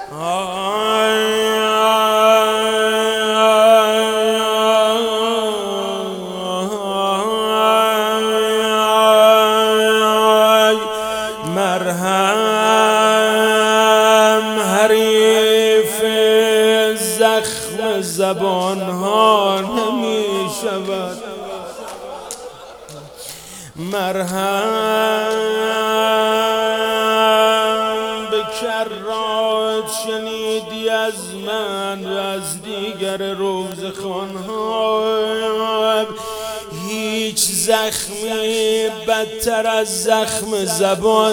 مرهم حریف زخم زبان ها نمی شود. مرهم به کرات شنیدی از من و از دیگر روزخوان‌ها. هیچ زخمی بدتر از زخم زبان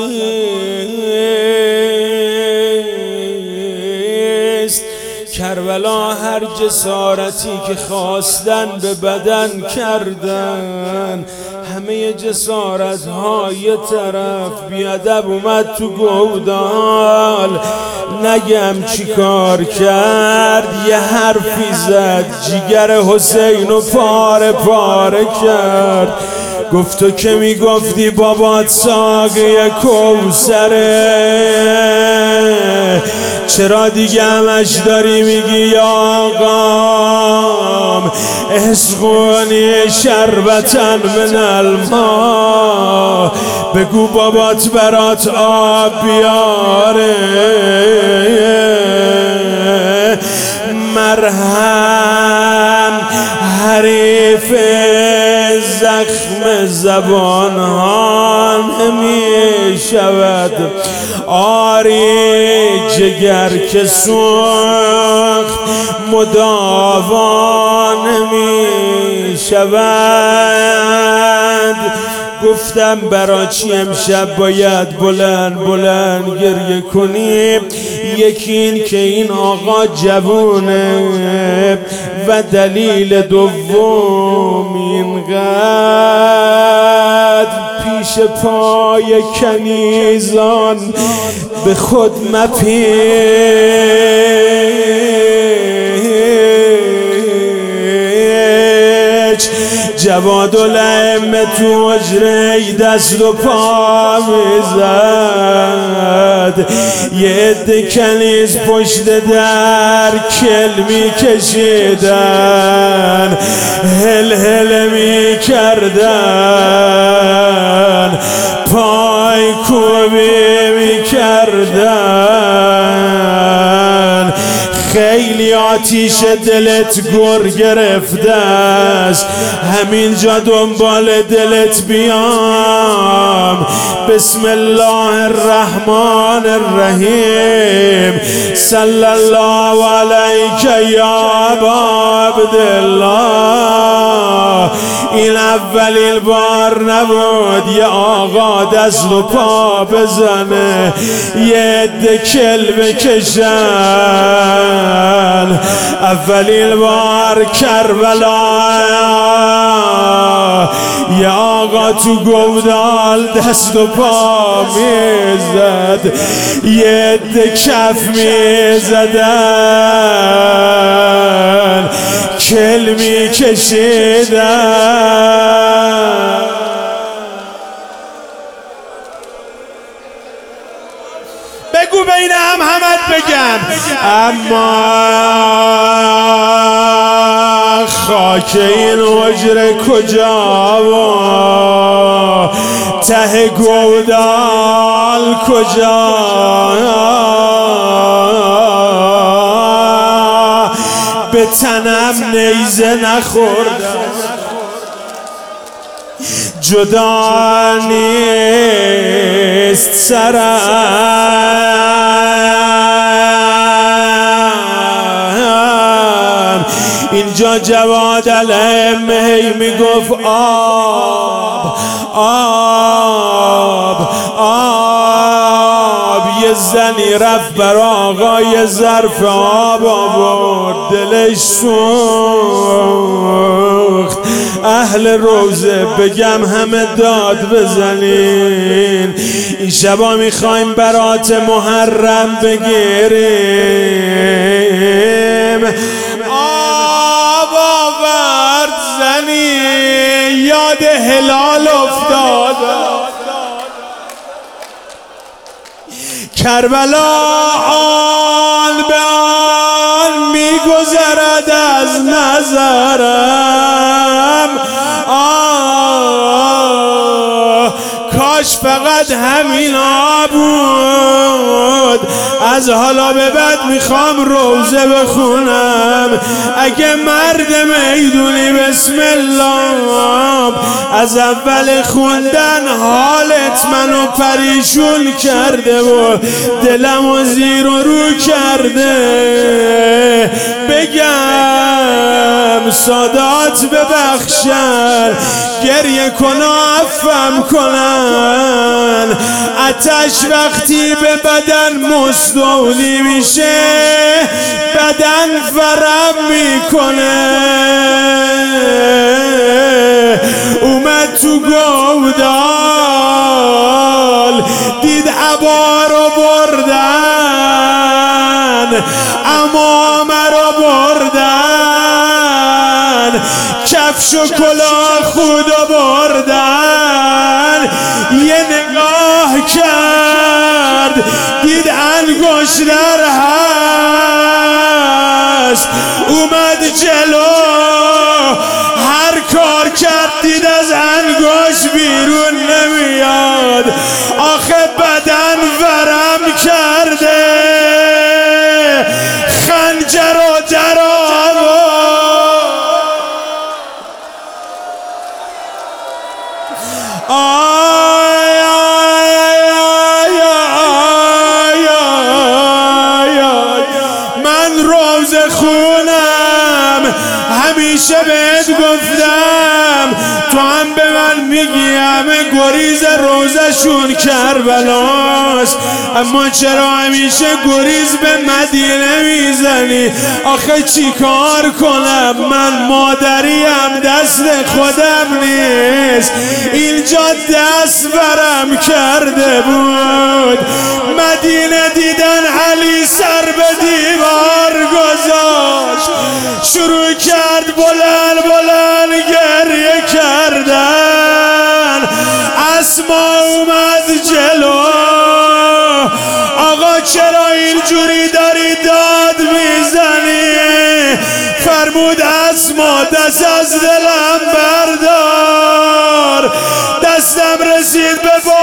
نیست. کربلا هر جسارتی که خواستن به بدن کردن، همه جسارت ها یه طرف، بیادب اومد تو گودال. نگم چی کار کرد، یه حرفی زد جیگر حسین و پاره پاره کرد. گفت تو که میگفتی بابات ساقی کوثره، چرا دیگه همش داری میگی یا آقام اسقونی شربتن من الماء؟ بگو بابات برات آب بیاره. مرهم حریف زخم زبان ها نمی شود. آری جگر که سوخت مداوا نمی شود. گفتم برا چی امشب باید بلند بلند گریه کنیم؟ یکی این که این آقا جوونه و دلیل دوم اینقدر پیش پای کنیزان به خود مپیچ. جواد الائمه تو حجره دست و پا میزد، یه عده کنیز پشت در کل میکشیدن، هل هل میکردن، پای کوبی میکردن. خیلی آتیش دلت گر گرفته است، همینجا دنبال دلت بیام. بسم الله الرحمن الرحیم. صلی الله علیک یا ابا عبدالله. این اولین بار نبود یه آقا دست و پا بزنه، یه عده کل بکشن. اولین بار کربلا یه آقا تو گودال دست و پا میزد، یه عده کف میزدن، کل میکشیدن. بگو بین هم همت بگم. اما خاک این حجره کجا و ته گودال کجا؟ به تنم نیزه نخوردم، جدا نیست سرم. اینجا جواد الائمه میگفت آب آب آب. یه زنی رفت بر آقا یه ظرف آب آورد، دلش سوخت. اهل روزه بگم همه داد بزنین، این شبا میخوایم برات محرم بگیریم. آب آورد زنی یاد هلال افتاد، کربلا آن به آن میگذرد از نظرم. کاش فقط همینا بود. از حالا به بعد میخوام روزه بخونم. اگه مرد میدونی بسم الله، از اول خوندن حالت منو پریشون کرده و دلمو زیر و رو کرده. بگم سادات ببخشن، گریه کن و عفوم کنن. آتش وقتی به بدن مستولی میشه بدن ورم میکنه. اومد تو گودال دید عبا رو بردن، عمامه رو بردن، کفش و کلاه خودو بردن. یه نگاه کرد دید انگشتر هست، اومد جلو هر کار کرد دید از انگشت بیرون نمیاد. آخه بدن ورم کرده، خنجر و در من روزه خونم، همیشه بهت گفتم تو هم به من میگی همه گریز روزشون کربلاست، اما چرا همیشه گریز به مدینه میزنی؟ آخه چی کار کنم؟ من مادریم، دست خودم نیست، اینجا دست برم کرده بود. مدینه دیدن علی سر به دیوار گذاشت، شروع کرد بلند بلند گریه کردن. اسما اومد جلو، آقا چرا اینجوری داری داد میزنی؟ فرمود اسما دست از دلم بردار. دستم رسید به